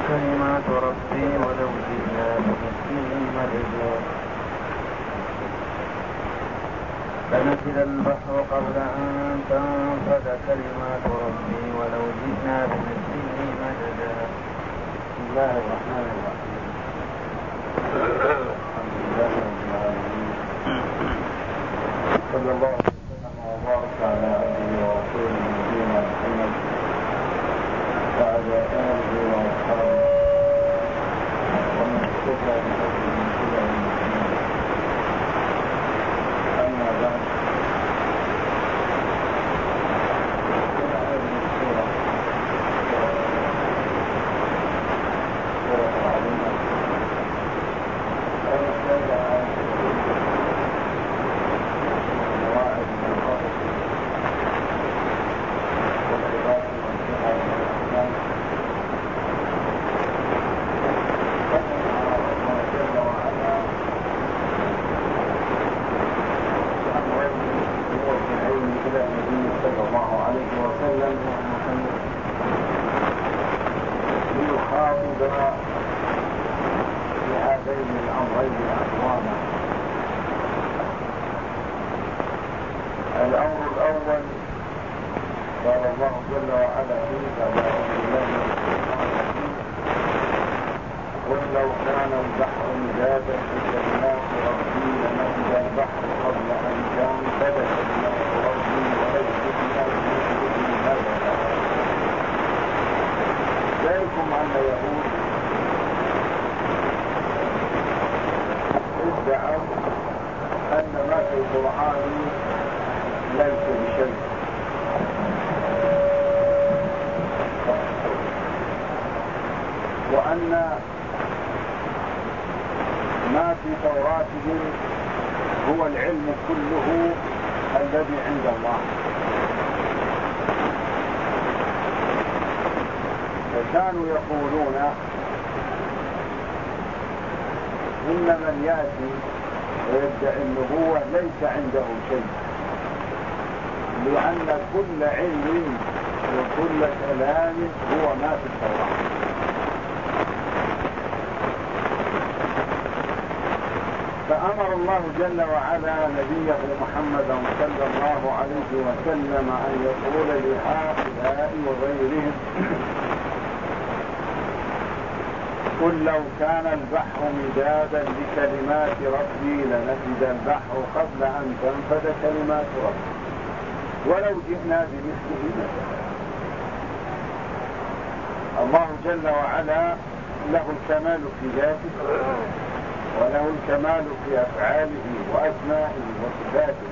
كلمات ربي ولو جئنا بمثله مددا فنفد البحر قبل أن تنفد كلمات ربي ولو جئنا بمثله مددا. بسم الله الرحمن الرحيم. الحمد لله رب العالمين، صلى الله وسلم وبارك على عبده ورسوله نبينا محمد وعلى آله وأصحابه ومن اهتدى بهديه إلى يوم الدين. أما بعد، هذه السورة سورة عظيمة ومحتاجة عن مواعظ من القصص والعظات والنصيحة والأحكام. الله جل وعلا إلى النبي صلى الله عليه وسلم ليخاطب في هذين الأمرين أقواما. الأمر الأول قال الله جل وعلا فيه بعد أعوذ بالله من الشيطان الرجيم: قل لو كان البحر مدادا لكلمات ربي لنفد البحر قبل أن تنفد كلمات ربي ولو جئنا بمثله مددا. ذلكم أن يهود ادعوا أن ما في القرآن ليس بشيء، وأن ما في توراتهم هو العلم كله الذي عند الله. فكانوا يقولون إن من يأتي ويدعي النبوة ليس عنده شيء، لأن كل علم وكل كلام هو ما في التوراة. فأمر الله جل وعلا نبيه محمدا صلى الله عليه وسلم أن يقول لهؤلاء وغيرهم: قل لو كان البحر مدادا لكلمات ربي لنفد البحر قبل أن تنفد كلمات ربي ولو جئنا بمثله مددا. الله جل وعلا له الكمال في ذاته، وله الكمال في أفعاله وأسمائه وصفاته.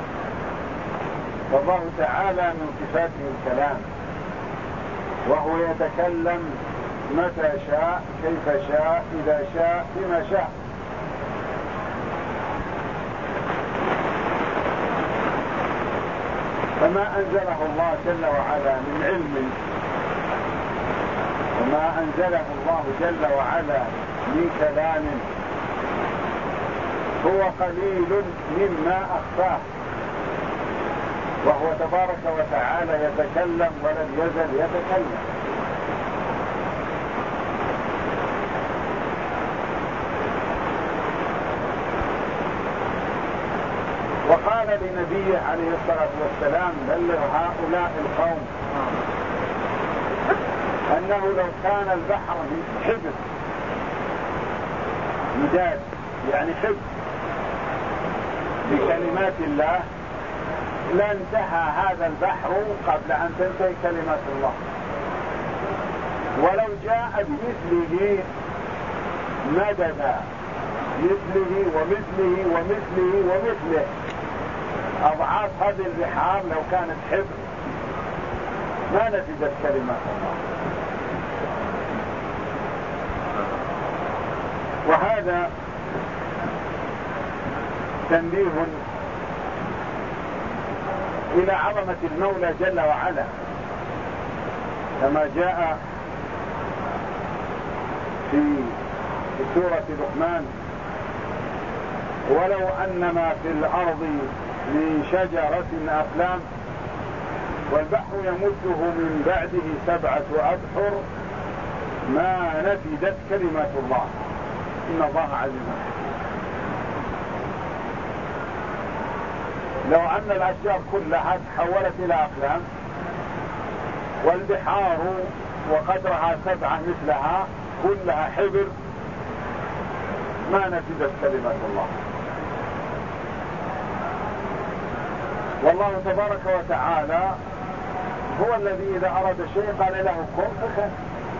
فالله تعالى من صفاته الكلام، وهو يتكلم متى شاء كيف شاء إذا شاء بما شاء. فما أنزله الله جل وعلا من علم، وما أنزله الله جل وعلا من كلام هو قليل مما أخفاه، وهو تبارك وتعالى يتكلم ولم يزل يتكلم. وقال لنبيه عليه الصلاة والسلام: بلغ هؤلاء القوم أنه لو كان البحر حبر مداد، يعني حبر بكلمات الله، لانتهى هذا البحر قبل أن تنتهي كلمات الله. ولو جاء بمثله مددا، مثله ومثله ومثله ومثله، أضعاف هذه البحار لو كانت حبر ما نفدت كلمات الله. وهذا تنبيه إلى عظمة المولى جل وعلا، كما جاء في سورة لقمان: ولو أن ما في الأرض من شجرة أقلام والبحر يمده من بعده 7 أبحر ما نفدت كلمات الله، إن الله عزيز حكيم. لو أن الأشجار كلها تحولت إلى أقلام والبحار وقدرها 7 مثلها كلها حبر ما نفدت كلمات الله. والله تبارك وتعالى هو الذي إذا أراد شيء قال له كن فكن.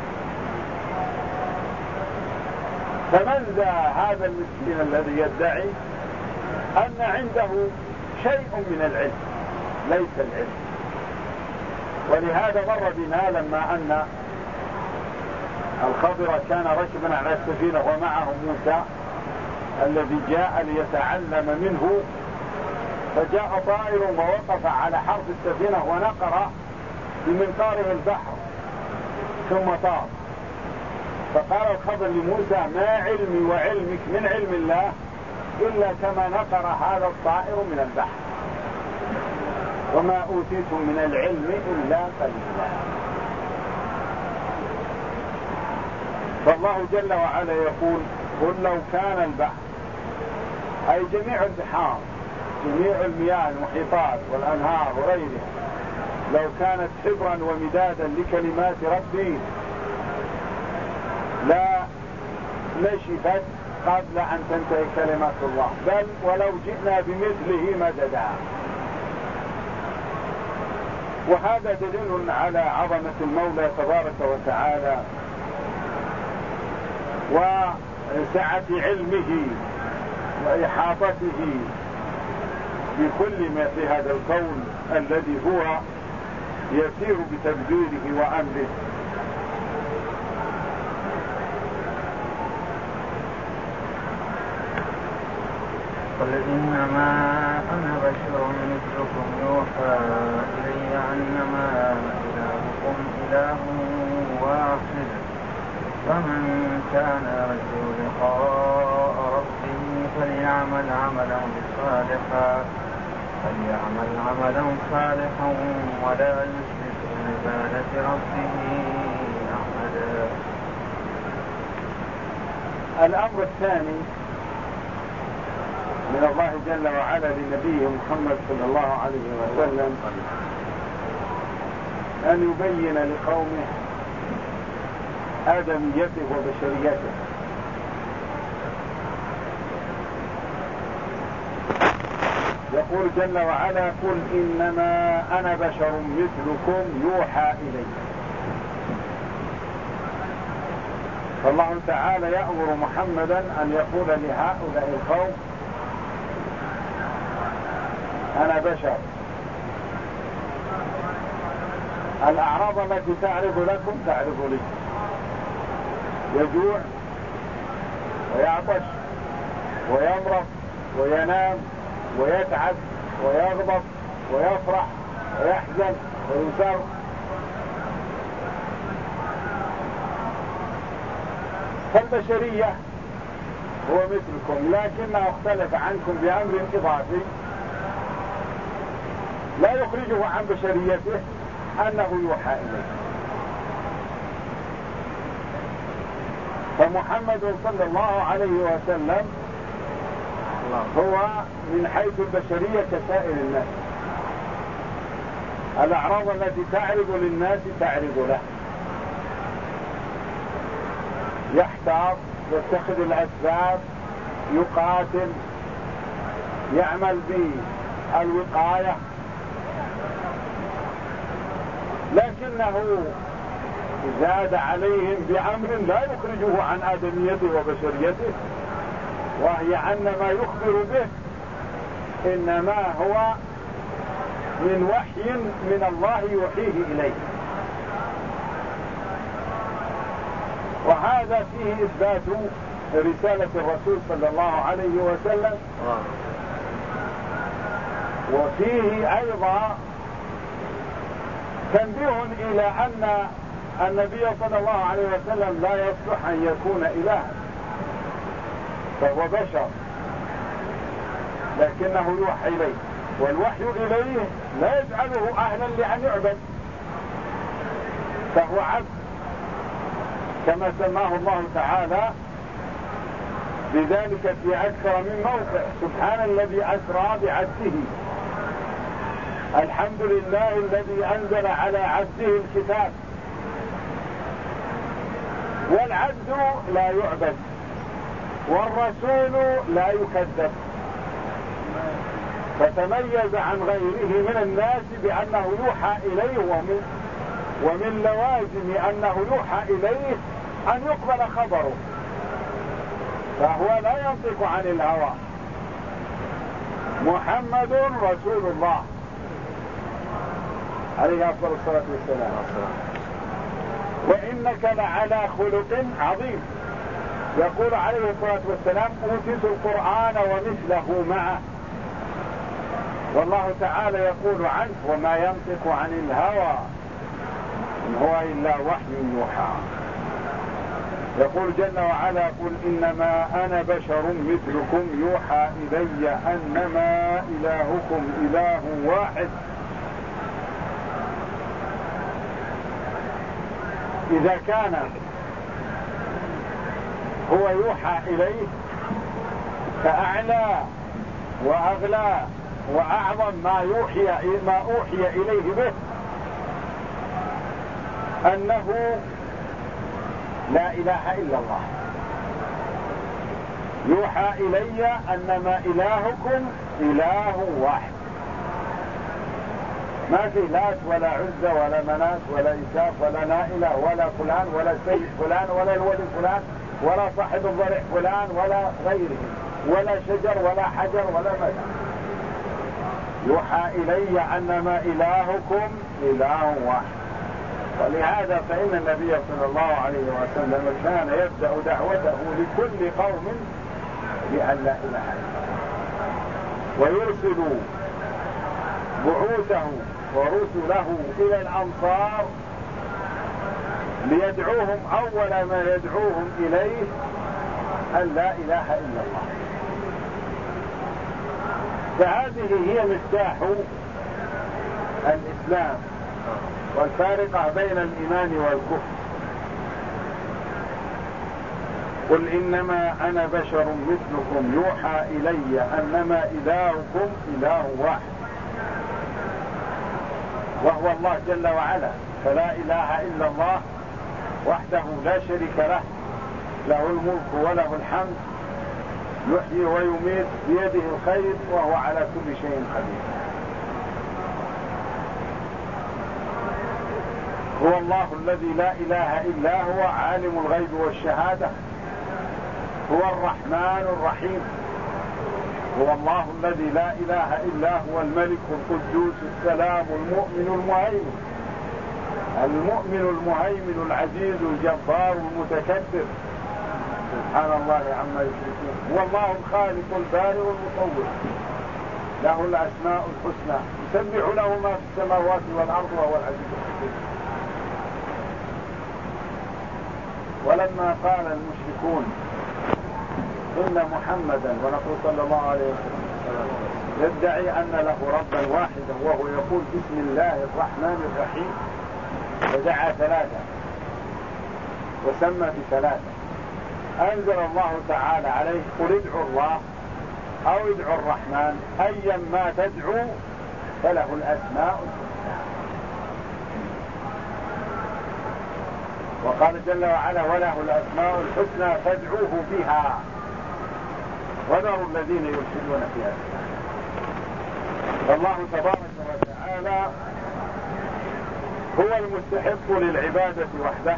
فمن ذا هذا المسكين الذي يدعي أن عنده شيء من العلم؟ ليس العلم. ولهذا مر بنا لما أن الخضر كان ركبا على السفينة ومعه موسى الذي جاء ليتعلم منه، فجاء طائر ووقف على حرف السفينة ونقر بمنقاره البحر ثم طار. فقال الخضر لموسى ما علمي وعلمك من علم الله إلا كما نقر هذا الطائر من البحر، وما أوتيتم من العلم إلا قليلا. فالله جل وعلا يقول قل لو كان البحر، أي جميع البحار جميع المياه المحيطات والأنهار وغيرها، لو كانت حبرا ومدادا لكلمات ربي لا نشفت قبل أن تنتهي كلمات الله، بل ولو جئنا بمثله مددا. وهذا دليل على عظمة المولى تبارك وتعالى وسعة علمه وإحاطته بكل ما في هذا الكون الذي هو يسير بتدبيره وأمره. قل إنما أنا بشر مثلكم يوحى إلي أنما إلهكم إله واحد، فمن كان يرجو لقاء ربه فليعمل عملا صالحا ولا يشرك بعبادة ربه أحدا. الأمر الثاني من الله جل وعلا لنبيه محمد صلى الله عليه وسلم أن يبين لقومه آدميته وبشريته. يقول جل وعلا قل إنما أنا بشر مثلكم يوحى إلي. فالله تعالى يأمر محمدا أن يقول لهؤلاء القوم أنا بشر. الأعراض التي تعرض لكم تعرض لي، يجوع ويعطش ويمرض وينام ويتعب ويغضب ويفرح ويحزن ويسر. فالبشرية هو مثلكم، لكنه اختلف عنكم بأمر إضافي لا يخرجه عن بشريته أنه يوحى إليه. فمحمد صلى الله عليه وسلم هو من حيث البشرية كسائر الناس. الأعراض التي تعرض للناس تعرض له، يحتاط، يتخذ الأسباب، يقاتل، يعمل بالوقاية، لكنه زاد عليهم بأمر لا يخرجه عن آدميته وبشريته، وهي أن ما يخبر به إنما هو من وحي من الله يوحيه إليه. وهذا فيه إثبات رسالة الرسول صلى الله عليه وسلم، وفيه أيضا تنبيه إلى أن النبي صلى الله عليه وسلم لا يصلح أن يكون إلها، فهو بشر لكنه يوحى إليه، والوحي إليه لا يجعله أهلا لأن يعبد، فهو عبد كما سماه الله تعالى بذلك في أكثر من موقع. سبحان الذي أسرى بعبده، الحمد لله الذي أنزل على عبده الكتاب. والعبد لا يعبد والرسول لا يكذب، فتميز عن غيره من الناس بأنه يوحى إليه، ومن لوازم أنه يوحى إليه أن يقبل خبره، فهو لا ينطق عن الهوى. محمد رسول الله عليه أفضل الصلاة والسلام. وإنك لعلى خلق عظيم. يقول عليه الصلاة والسلام أوتيت القرآن ومثله معه. والله تعالى يقول عنه وما ينطق عن الهوى إن هو إلا وحي يوحى. يقول جل وعلا قل إنما أنا بشر مثلكم يوحى إلي أنما إلهكم إله واحد. إذا كان هو يوحى إليه فأعلى وأغلى وأعظم ما أوحي إليه به أنه لا إله إلا الله. يوحى إلي أنما إلهكم إله واحد، ما في لات ولا عزة ولا منات ولا إساف ولا نائلة ولا فلان ولا سيد فلان ولا الولي فلان ولا صاحب الضرع فلان ولا غيره ولا شجر ولا حجر ولا مدى. يوحى إلي أنما إلهكم إله واحد. ولهذا فإن النبي صلى الله عليه وسلم كان يبدأ دعوته لكل قوم بأن لا إله إلا الله، ويرسل بعوثه ورسله إلى الأمصار ليدعوهم أول ما يدعوهم إليه أن لا إله إلا الله. فهذه هي مفتاح الإسلام والفارقة بين الإيمان والكفر. قل إنما أنا بشر مثلكم يوحى إلي أنما إلهكم إله واحد، وهو الله جل وعلا. فلا إله إلا الله وحده لا شريك له، له الملك وله الحمد، يحيي ويميت بيده الخير وهو على كل شيء قدير. هو الله الذي لا إله إلا هو عالم الغيب والشهادة، هو الرحمن الرحيم. هو الله الذي لا إله إلا هو الملك القدوس السلام المؤمن المهيمن العزيز الجبار المتكبر، سبحان الله عما يشركون. هو الله الخالق البارئ المصور، له الأسماء الحسنى، يسبح له ما في السماوات والأرض وهو العزيز الحكيم. ولما قال المشركون إن محمدا ونقول صلى الله عليه وسلم يدعي أن له ربا واحدا وهو يقول بسم الله الرحمن الرحيم، ودعا ثلاثة وسمى بثلاثة، أنزل الله تعالى عليه قل ادعوا الله أو ادعوا الرحمن أيا ما تدعو فله الأسماء الحسنى. وقال جل وعلا وله الأسماء الحسنى فادعوه بها وذروا الذين يلحدون في أسمائه. فالله تبارك وتعالى هو المستحق للعبادة وحده،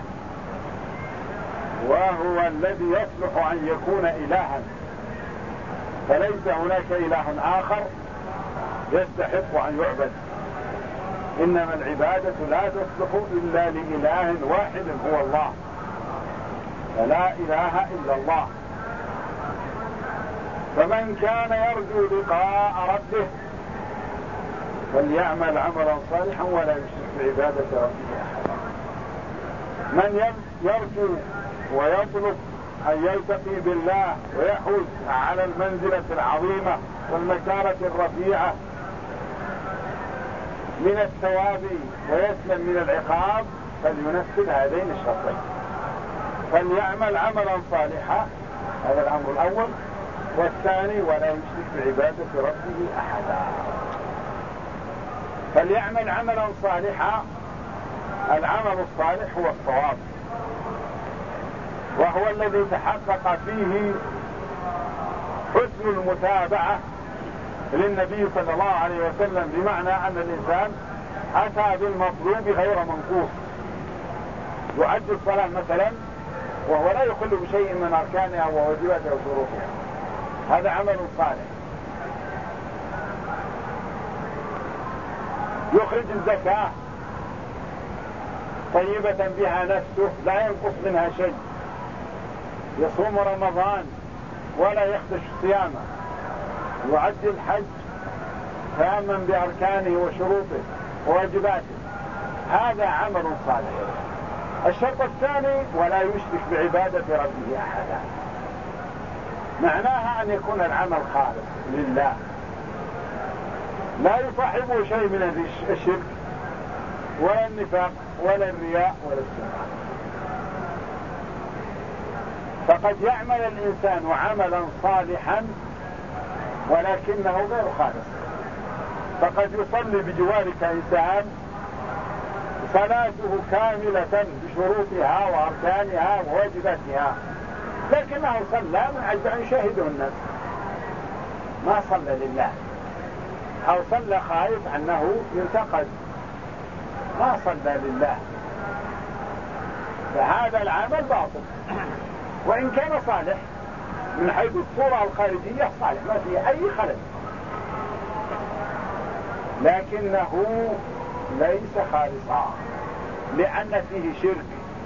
وهو الذي يصلح أن يكون إلها، فليس هناك إله آخر يستحق أن يعبد. إنما العبادة لا تصلح إلا لإله واحد هو الله، فلا إله إلا الله. فمن كان يرجو لقاء ربه فليعمل عملا صالحا ولا يشرك بعبادة ربه أحدا. من يرجو ويطلب أن يلتقي بالله ويحوز على المنزلة العظيمة والمكانة الرفيعة من الثواب ويسلم من العقاب فلينفذ هذين الشرطين. فليعمل عملا صالحا، هذا الأمر الأول. والثاني ولا يشرك بعبادة ربه أحدا. فليعمل عملا صالحا، العمل الصالح هو الصواب، وهو الذي تحقق فيه حسن المتابعة للنبي صلى الله عليه وسلم، بمعنى أن الإنسان أتى بالمطلوب غير منقوص. يؤدي الصلاة مثلا وهو لا يخل بشيء من أركانها وواجباتها وشروطها، هذا عمل صالح. يخرج الزكاة طيبة بها نفسه لا ينقص منها شيء، يصوم رمضان ولا يخدش صيامه، يؤدي الحج تاما بأركانه وشروطه وواجباته، هذا عمل صالح. الشرط الثاني ولا يشرك بعبادة ربه أحدا، معناها أن يكون العمل خالص لله، لا يصاحبه شيء من الشرك ولا النفاق ولا الرياء ولا السمعة. فقد يعمل الإنسان عملا صالحا ولكنه غير خالص. فقد يصلي بجوارك إنسان صلاته كاملة بشروطها وأركانها وواجباتها، لكنه صلى من أجل أن يشاهده الناس، ما صلى لله، أو صلى خائف أنه ينتقد، ما صلى لله، فهذا العمل باطل. وإن كان صالح من حيث الصورة الخارجية صالح ما فيه أي خلل، لكنه ليس خالصا، لأن فيه شرك،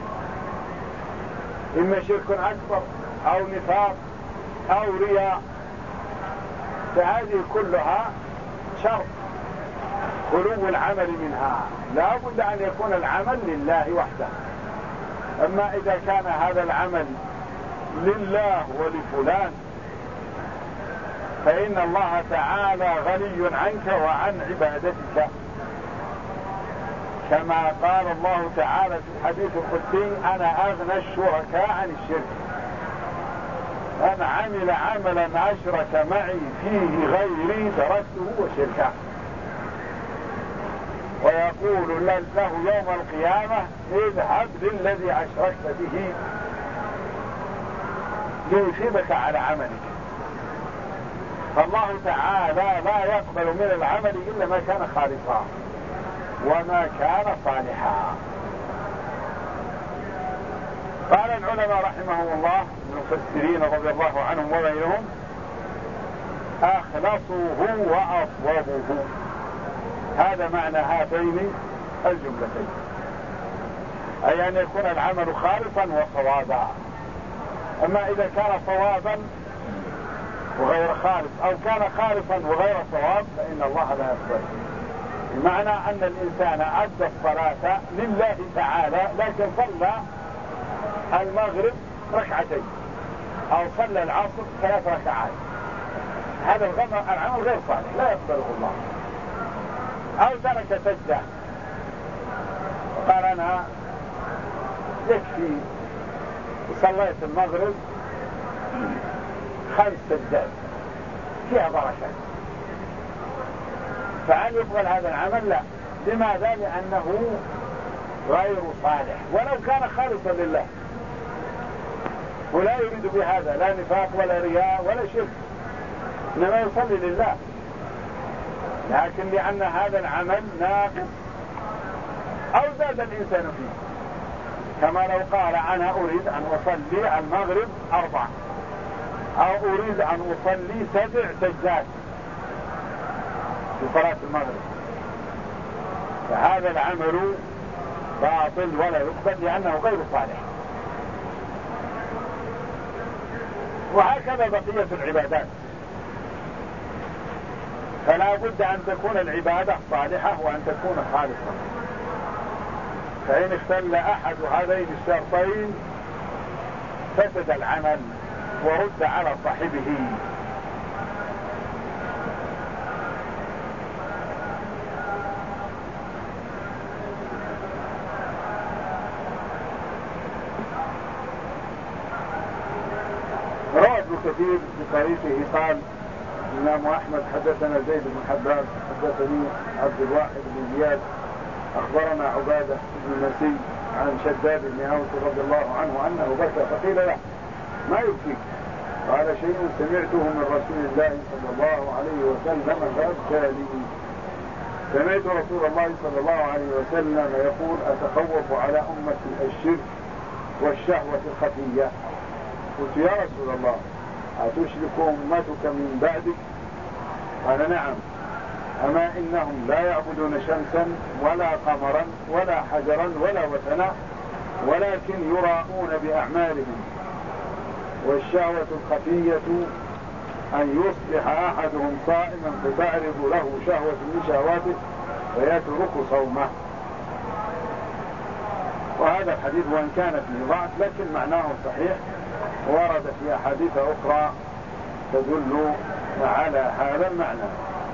إما شرك أكبر أو نفاق أو رياء، فهذه كلها شرط خلو العمل منها، لا بد أن يكون العمل لله وحده. أما إذا كان هذا العمل لله ولفلان فإن الله تعالى غني عنك وعن عبادتك، كما قال الله تعالى في الحديث القدسي: أنا أغنى الشركاء عن الشرك، من عمل عملا أشرك معي فيه غيري تركته وشركه. ويقول له يوم القيامة: اذهب للذي أشركت به ليثيبك على عملك. فالله تعالى لا يقبل من العمل إلا ما كان خالصا وما كان صالحا. قال العلماء رحمهم الله المفسرين رضي الله عنهم وغيرهم: أخلصوه وأصوبوه، هذا معنى هاتين الجملتين، أي أن يكون العمل خالصا وصوابا. أما إذا كان صوابا وغير خالص، أو كان خالصا وغير صواب، فإن الله لا يقبل. بمعنى أن الإنسان أدى الصلاة لله تعالى لكن صلى المغرب ركعتين أو صلى العصر 3 ركعات، هذا العمل غير صالح لا يقبله الله. أو ترك سجدة وقال: أنا يكفي صليت المغرب 5 سجدات فيها بركة، فهل يقبل هذا العمل؟ لا. لماذا؟ لأنه غير صالح ولو كان خالصا لله، ولا يريد بهذا لا نفاق ولا رياء ولا شرك، إنما يصلي لله، لكن لأن هذا العمل ناقص أو زاد الإنسان فيه، كما لو قال: أنا أريد أن أصلي المغرب 4 أو أريد أن أصلي 7 سجدات في صلاة المغرب، فهذا العمل باطل ولا يقبل لأنه غير صالح. وهكذا بقية العبادات، فلا بد أن تكون العبادة صالحة وأن تكون خالصة، فإن اختل أحد هذين الشرطين فسد العمل ورد على صاحبه. كثير بطريقه قال الإمام أحمد حدثنا زيد بن حباب حدثني عبد الواحد بن زياد أخبرنا عبادة بن مسي عن شداد بن أوس رضي الله عنه أنه بكى فقيل له ما يبكيك؟ قال شيء سمعته من رسول الله صلى الله عليه وسلم فأبكى لي. سمعت رسول الله صلى الله عليه وسلم يقول أتخوف على أمتي الشرك والشهوة الخفية. قلت يا رسول الله أتشرك أمتك من بعدك؟ قال نعم. أما إنهم لا يعبدون شمسا ولا قمرا ولا حجرا ولا وثنا ولكن يراءون بأعمالهم. والشهوة الخفية أن يصبح أحدهم صائما فتعرض له شهوة من شهواته فيترك صومه. وهذا الحديث وإن كان فيه ضعف لكن معناه صحيح، ورد في أحاديث أخرى تدل على هذا المعنى.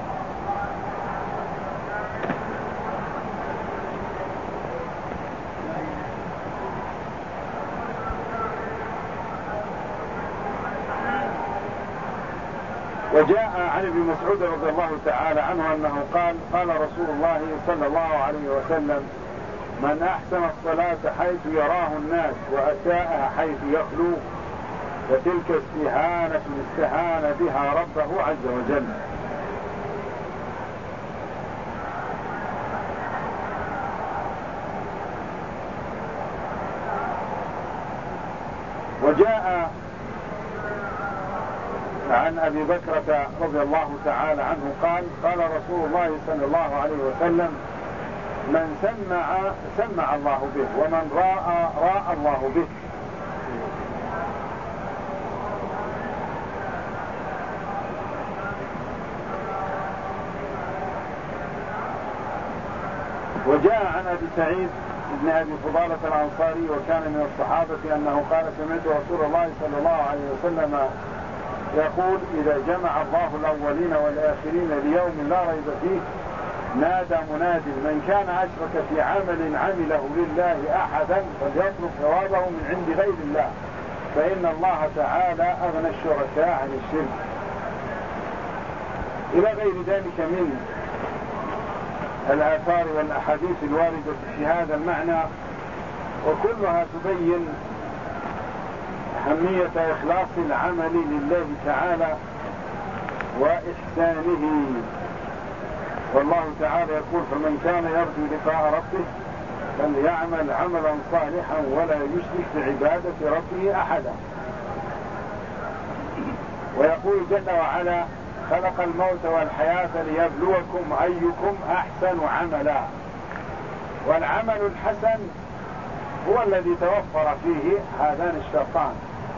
وجاء عن ابن مسعود رضي الله تعالى عنه أنه قال قال رسول الله صلى الله عليه وسلم من أحسن الصلاة حيث يراه الناس وأساءها حيث يخلو فتلك استهانة استهان بها ربه عز وجل. وجاء عن أبي بكرة رضي الله تعالى عنه قال قال رسول الله صلى الله عليه وسلم من سمع الله به ومن راى الله به. وجاء عن أبي سعيد بن أبي فضالة الأنصاري وكان من الصحابة أنه قال سمعت رسول الله صلى الله عليه وسلم يقول إذا جمع الله الأولين والآخرين ليوم لا ريب فيه نادى مناد من كان أشرك في عمل عمله لله أحدا فليطلب ثوابه من عند غير الله فإن الله تعالى أغنى الشركاء عن الشرك، إلى غير ذلك من الآثار والأحاديث الواردة في هذا المعنى، وكلها تبين أهمية إخلاص العمل لله تعالى وإحسانه. والله تعالى يقول فمن كان يرجو لقاء ربه فليعمل عملا صالحا ولا يشرك بعبادة ربه أحدا. ويقول جل وعلا خلق الموت والحياة ليبلوكم أيكم أحسن عملا. والعمل الحسن هو الذي توفر فيه هذان الشرطان،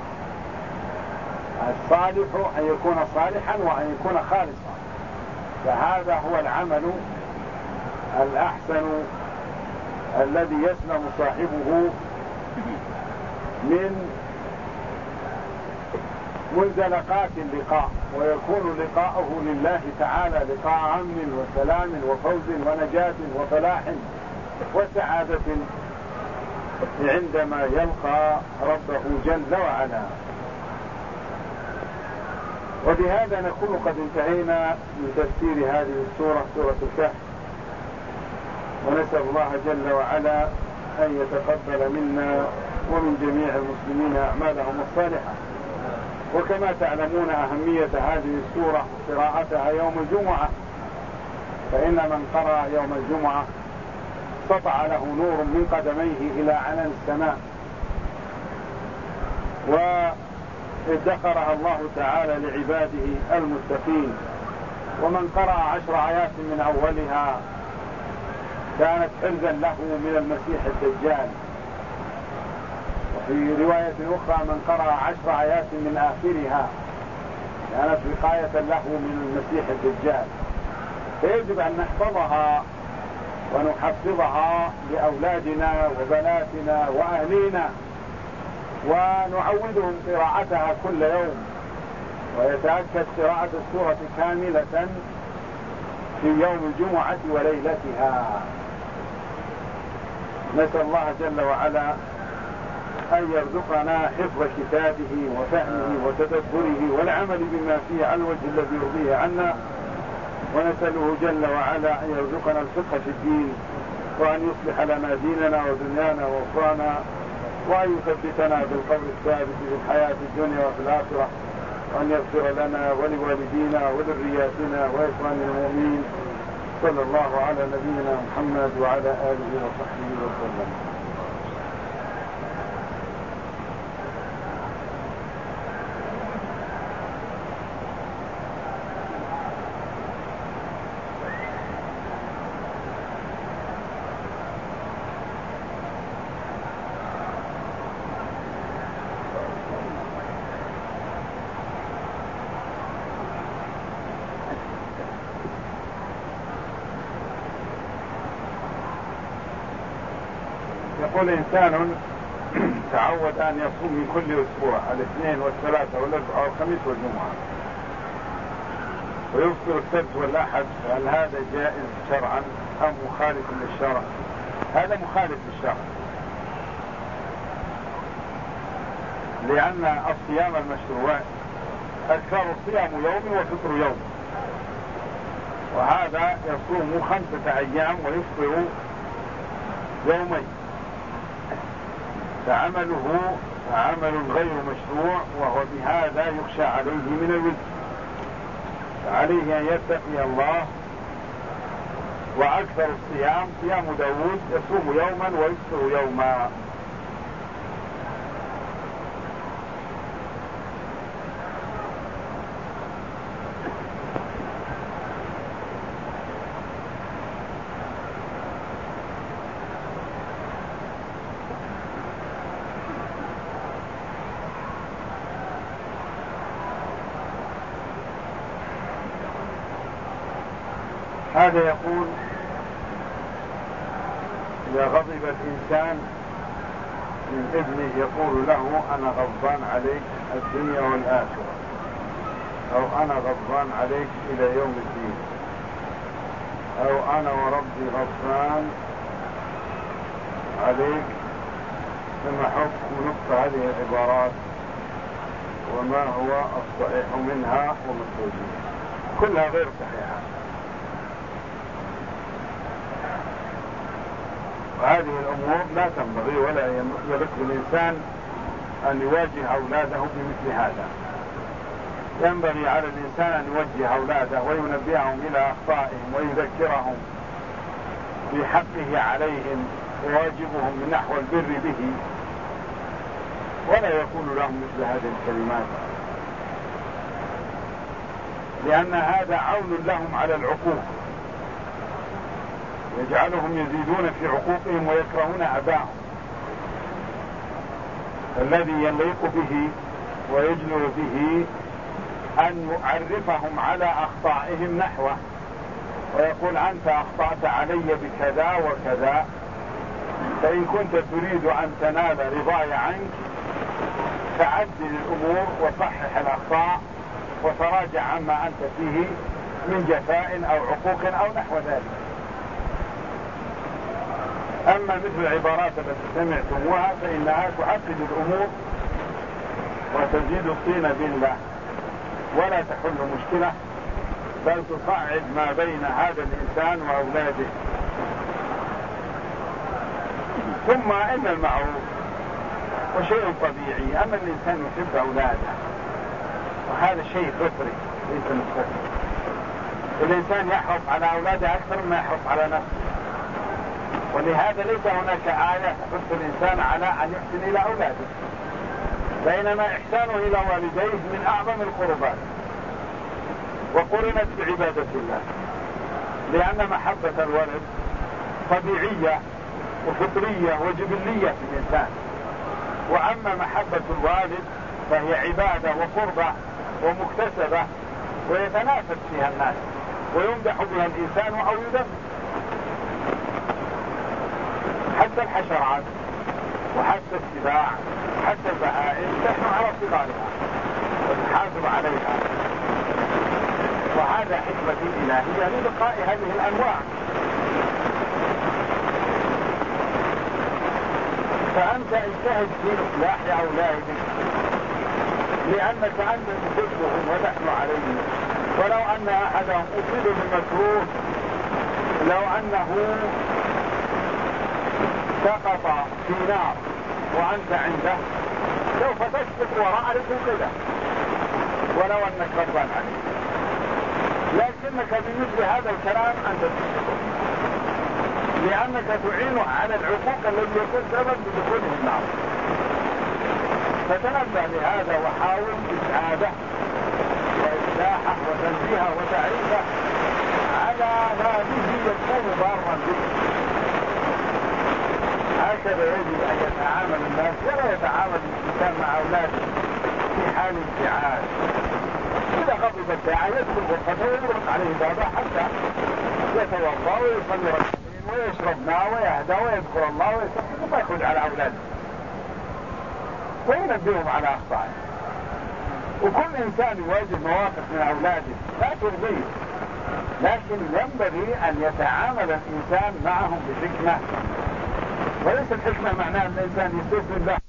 الصالح أن يكون صالحا وأن يكون خالصا، فهذا هو العمل الأحسن الذي يسلم صاحبه من منزلقات اللقاء ويكون لقاؤه لله تعالى لقاء أمن وسلام وفوز ونجاة وفلاح وسعادة عندما يلقى ربه جل وعلا. وبهذا نكون قد انتهينا من تفسير هذه السورة، سورة الكهف، ونسأل الله جل وعلا أن يتقبل منا ومن جميع المسلمين أعمالهم الصالحة. وكما تعلمون أهمية هذه السورة قراءتها يوم الجمعة، فإن من قرأ يوم الجمعة سطع له نور من قدميه إلى عنان السماء، وادخرها الله تعالى لعباده المتقين. ومن قرأ 10 آيات من أولها كانت حرزا له من المسيح الدجال. وفي رواية أخرى من قرأ 10 آيات من آخرها كانت وقاية له من المسيح الدجال. فيجب أن نحفظها ونحفظها لأولادنا وبناتنا وأهلينا، ونعودهم قراءتها كل يوم، ويتأكد قراءة السورة كاملة في يوم الجمعة وليلتها. نسأل الله جل وعلا أن يرزقنا حفظ كتابه وفهمه وتدبره والعمل بما فيه على الوجه الذي يرضيه عنا، ونسأله جل وعلا أن يرزقنا الفقه في الدين، وأن يصلح لنا ديننا ودنيانا وأخرانا، وأن يثبتنا بالقول الثابت في الحياة الدنيا وفي الآخرة، وأن يغفر لنا ولوالدينا وذرياتنا وإخواننا المؤمنين. صلى الله على نبينا محمد وعلى آله وصحبه وسلم. يقول إنسان تعود أن يصوم من كل أسبوع الاثنين والثلاثة والأربعاء والخميس والجمعة، ويفطر السبت والأحد، هل هذا جائز شرعا أم مخالف للشرع؟ هذا مخالف للشرع، لأن الصيام المشروع أكثر الصيام يوم وفطر يوم، وهذا يصوم 5 أيام ويفطر يومين، فعمله عمل غير مشروع، وهو بهذا يخشى عليه من الوزر، فعليه أن يتقي الله. وأكثر الصيام صيام داود، يصوم يوما ويفطر يوما. هذا يقول: إذا غضب الإنسان من ابنه يقول له: أنا غضبان عليك الدنيا والآخرة، أو أنا غضبان عليك إلى يوم الدين، أو أنا وربي غضبان عليك، فما حكم نطق هذه العبارات، وما هو الصحيح منها وما التوجيه؟ كلها غير صحيحة، وهذه الأمور لا تنبغي ولا يليق بالإنسان أن يواجه أولاده بمثل هذا. ينبغي على الإنسان أن يوجه أولاده وينبههم إلى أخطائهم ويذكرهم بحقه عليهم وواجبهم من نحو البر به، ولا يقول لهم مثل هذه الكلمات، لأن هذا عون لهم على العقوق، يجعلهم يزيدون في عقوقهم ويكرهون أباهم. الذي يليق به ويجلو به أن يعرفهم على أخطائهم نحوه، ويقول: أنت أخطأت علي بكذا وكذا، فإن كنت تريد أن تنال رضاي عنك فعدل الأمور وصحح الأخطاء وتراجع عما أنت فيه من جفاء أو عقوق أو نحو ذلك. أما مثل العبارات التي سمعتموها فإنها تعقد الأمور وتزيد الطين بلة، ولا تحل مشكلة، بل تصعد ما بين هذا الإنسان وأولاده. ثم إن المعروف وشيء طبيعي، أما الإنسان يحب أولاده، وهذا شيء فطري ليس مستقل. الإنسان يحرص على أولاده أكثر مما يحرص على نفسه، ولهذا ليس هناك آية تحث الإنسان على أن يحسن إلى أولاده، بينما إحسانه إلى والديه من أعظم القربات، وقرنت بعبادة الله، لأن محبة الولد طبيعية وفطرية وجبلية في الإنسان، وأما محبة الوالد فهي عبادة وقربة ومكتسبة ويتنافس فيها الناس ويمدح بها الإنسان أو يذم. حتى الحشرات وحتى السباع حتى البهائم نحن على صغارها ونحافظ عليها، وهذا حكمة إلهية لبقاء هذه الأنواع. فأنت اجتهد في إصلاح أولادك، لأنك أنت تحبهم ونحن عليهم. ولو أن أحدهم أصيب بمكروه، لو أنه سقط في نار وأنت عنده سوف تشفق ورأيك كذا ولو أنك غضبان عليه، لكنك بمثل هذا الكلام أنت تشفق لأنك تعين على العقوق الذي يكون سبب بدخوله النار. فتنبه لهذا وحاول إسعاده وإصلاحه وتنبيهه وتعريفه على ما به يكون ضارا به. هكذا يجب أن يتعامل الناس، ولا يتعامل الإنسان مع أولاده في حال انفعال. إذا غضب الداعي يدخل غرفته ويغلق عليه بابه حتى يتوضا ويصلي ركعتين ويشرب ماء ويهدى ويذكر الله ويستغفر ثم يخرج على أولاده وينبههم على أخطائهم. وكل إنسان يواجه مواقف من أولاده لا ترضيه، لكن ينبغي أن يتعامل الإنسان معهم بحكمة، وليس الحكمة معناها أن الإنسان يستسلم له